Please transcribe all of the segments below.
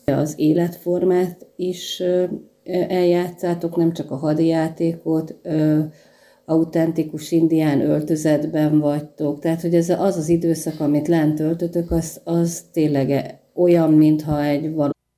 Az életformát is eljátszátok, nem csak a hadijátékot, autentikus indián öltözetben vagytok. Tehát, hogy ez az időszak, amit lent töltötök, az tényleg olyan, mintha egy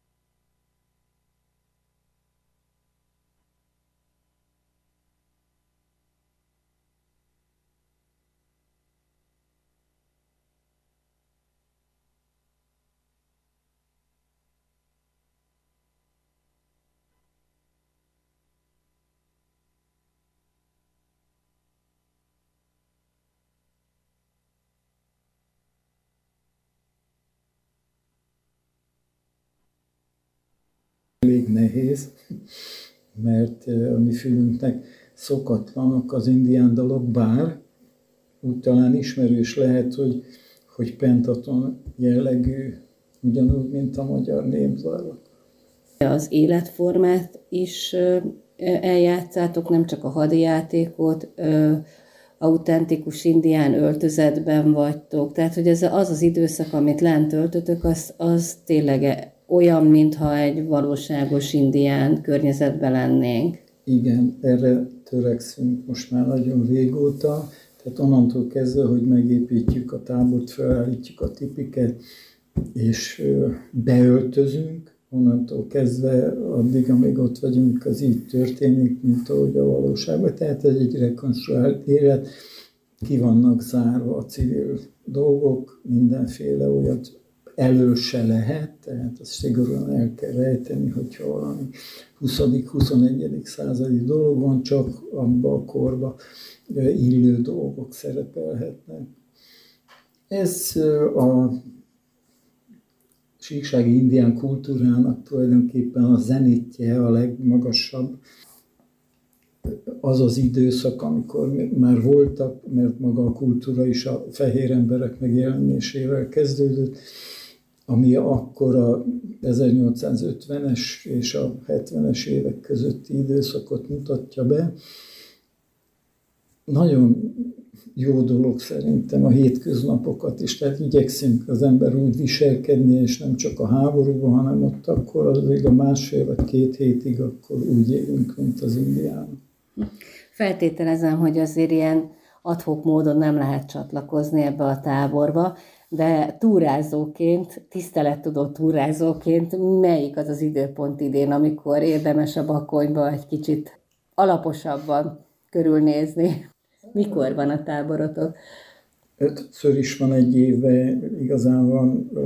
elég nehéz, mert a mi fülünknek szokatlanak az indián dalok, bár úgy talán ismerős lehet, hogy pentaton jellegű, ugyanúgy, mint a magyar népdalok. Az életformát is eljátszátok, nem csak a hadijátékot, autentikus indián öltözetben vagytok. Tehát, hogy ez az időszak, amit lent töltötök, az tényleg olyan, mintha egy valóságos indián környezetben lennénk. Igen, erre törekszünk most már nagyon régóta, tehát onnantól kezdve, hogy megépítjük a tábort, felállítjuk a tipiket, és beöltözünk, onnantól kezdve addig, amíg ott vagyunk, az így történik, mint ahogy a valóságban. Tehát ez egy rekonstruált élet, ki vannak zárva a civil dolgok, mindenféle olyat elől se lehet, tehát azt szigorúan el kell rejteni, hogyha valami 20.-21. századi dolog van, csak abba a korba illő dolgok szerepelhetnek. Ez a síksági indián kultúrának tulajdonképpen a zenitje, a legmagasabb. Az az időszak, amikor már voltak, mert maga a kultúra is a fehér emberek megjelenésével kezdődött, ami akkor a 1850-es és a 70-es évek közötti időszakot mutatja be. Nagyon jó dolog szerintem a hétköznapokat is, tehát igyekszünk az ember úgy viselkedni, és nem csak a háborúban, hanem ott akkor azért a másfél vagy 2 hétig akkor úgy élünk, mint az indiánok. Feltételezem, hogy azért ilyen ad-hoc módon nem lehet csatlakozni ebbe a táborba, de túrázóként, tisztelettudó túrázóként melyik az az időpont idén, amikor érdemes a Bakonyba egy kicsit alaposabban körülnézni? Mikor van a táborotok? 5-ször is van egy évben, igazán van